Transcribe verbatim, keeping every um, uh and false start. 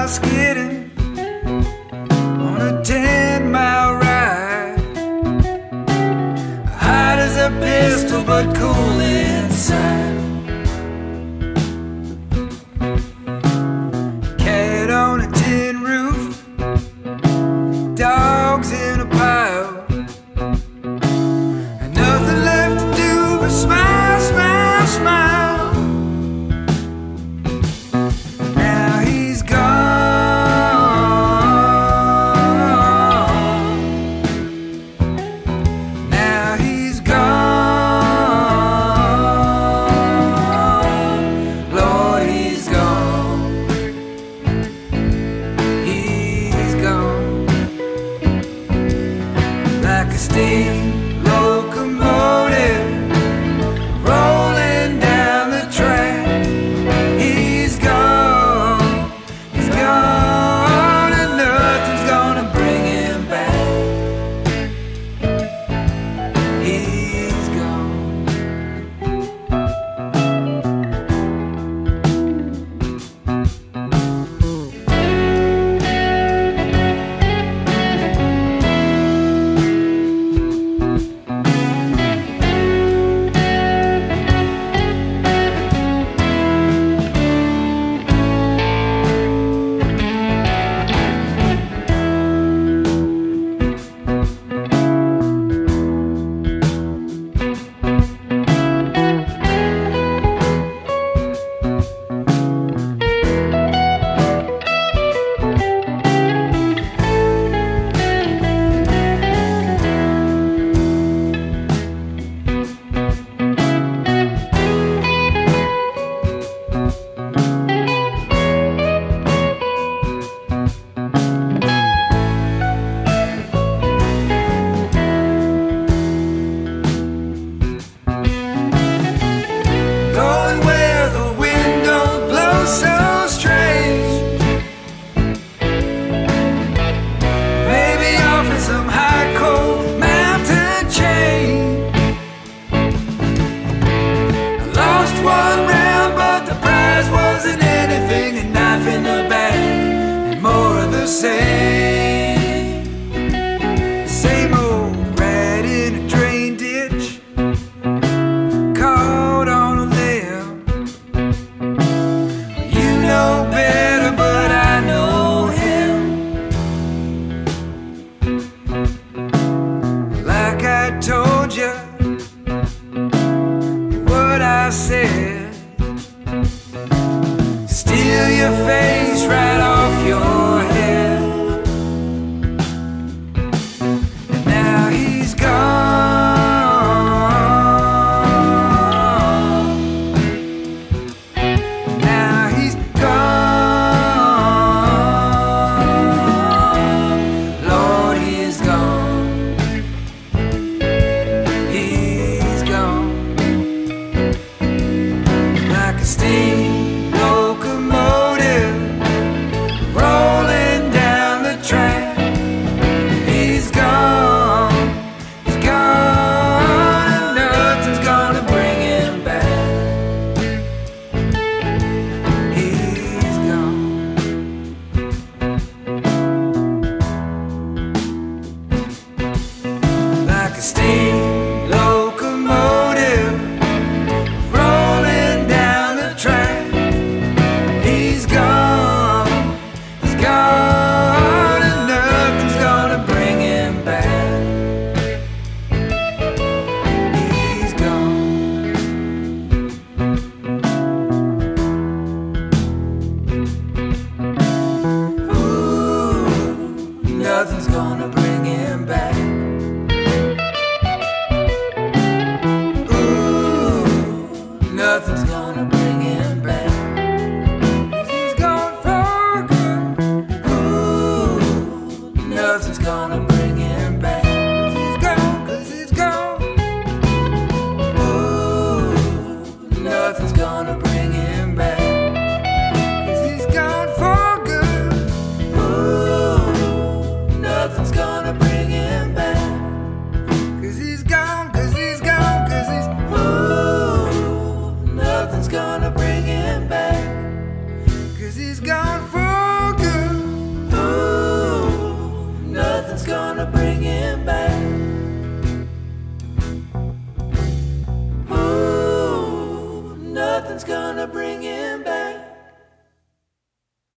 mile skidding on a ten mile ride. Hot as a pistol but cool inside. Cat on a tin roof, dogs in a pile, and nothing left to do but smile, smile, smile. Now he's gone. Now he's gone. Lord, he's gone. He's gone. Like a steam locomotive rolling down the track. He's gone. He's gone, and nothing's gonna bring him back. He's gone. Going where the wind don't blow so strange. Maybe offering some high cold mountain chain. I lost one round, but the prize wasn't anything. A knife in the back and more of the same. Same old rat in a drain ditch, caught on a limb. You know better, but I know him. Like I told you, what I said. Steal your face right off your head. And now he's gone. Now he's gone. Lord, he's gone. He's gone. Like a steam locomotive rolling down the track. He's gone. He's gone, and nothing's gonna bring him back. He's gone. Like a steam locomotive rolling down the track. He's gone. He's gone, and nothing's gonna bring him back. He's gone. Ooh, nothing's gonna bring him back. Ooh, nothing's gonna bring him back. 'Cause he's gone for good. Ooh, nothing's gonna bring him back. 'Cause he's gone, 'cause he's gone. Ooh, nothing's gonna bring him back. 'Cause he's gone for good. Ooh, nothing's gonna bring him back. 'Cause he's gone, 'cause he's gone, 'cause he's ooh, nothing's gonna bring him back. 'Cause he's gone.